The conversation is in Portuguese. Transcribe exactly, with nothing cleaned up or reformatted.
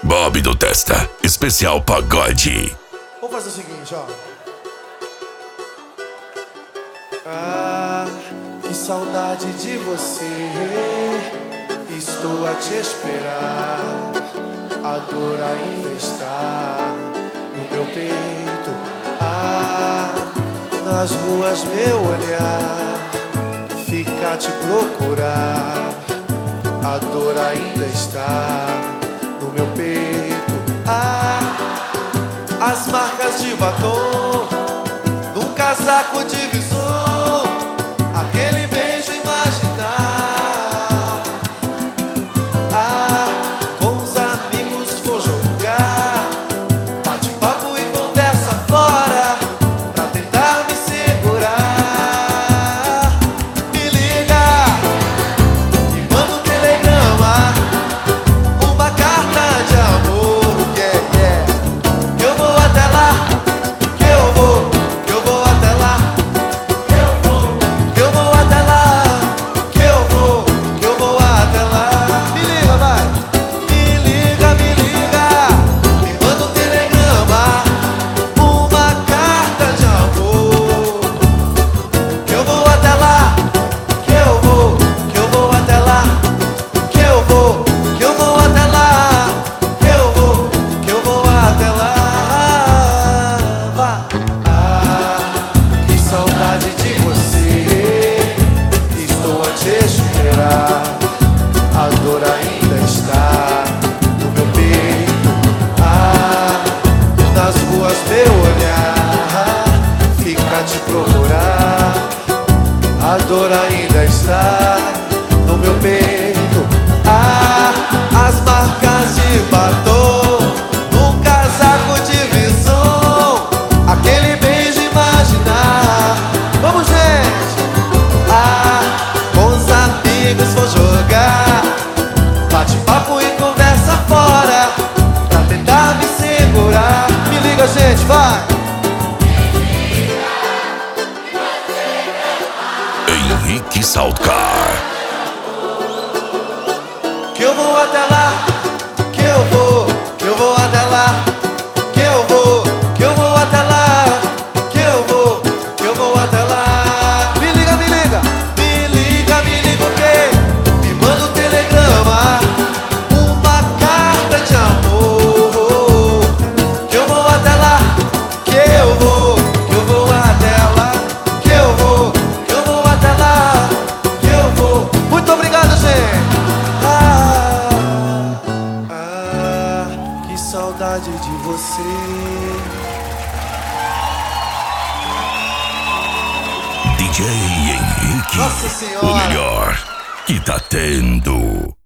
Bob do Testa, especial pagode. Vamos fazer o seguinte, ó. Ah, que saudade de você. Estou a te esperar. A dor ainda está no meu peito. Ah, nas ruas meu olhar fica a te procurar. A dor ainda está no meu peito. Ah, as marcas de batom num casaco de visor, aquele beijo imaginar. Ah, com os amigos vou jogar bate-papo e conversa fora pra tentar me segurar. Me liga, me manda um telegrama, uma carta de amor, yeah, yeah. Que eu vou até lá, que eu vou, que eu vou até lá, que eu vou, que eu vou até lá, que eu vou, que eu vou até lá. Me liga, vai, me liga, me liga, me manda um telegrama, uma carta de amor. Que eu vou até lá, que eu vou, que eu vou até lá, que eu vou, que eu vou até lá, que eu vou, que eu vou até lá. Vá. Ah, que saudade de você. Estou a te esperar. A dor ainda está no meu peito. Ah, nas ruas meu olhar fica a te procurar. A dor ainda está no meu peito. Ah, as marcas de batom num casaco de visão, aquele beijo imaginar. Vamos, gente! Ah, com os amigos vou jogar bate-papo e conversa fora pra tentar me segurar. Me liga, gente, vai! Henrique Saltcar. Que eu vou até lá, que eu vou, que eu vou até lá, que eu vou, que eu vou até lá, que eu vou, que eu vou até lá. Me liga, me liga, me liga, me liga o quê? Me manda um telegrama, uma carta de amor. Que eu vou até lá, que eu vou, que eu vou até lá, que eu vou, que eu vou até lá, que eu vou. Muito obrigado, gente. Ah, ah, que saudade de você. D J Henrique, Nossa o Senhora. melhor que tá tendo.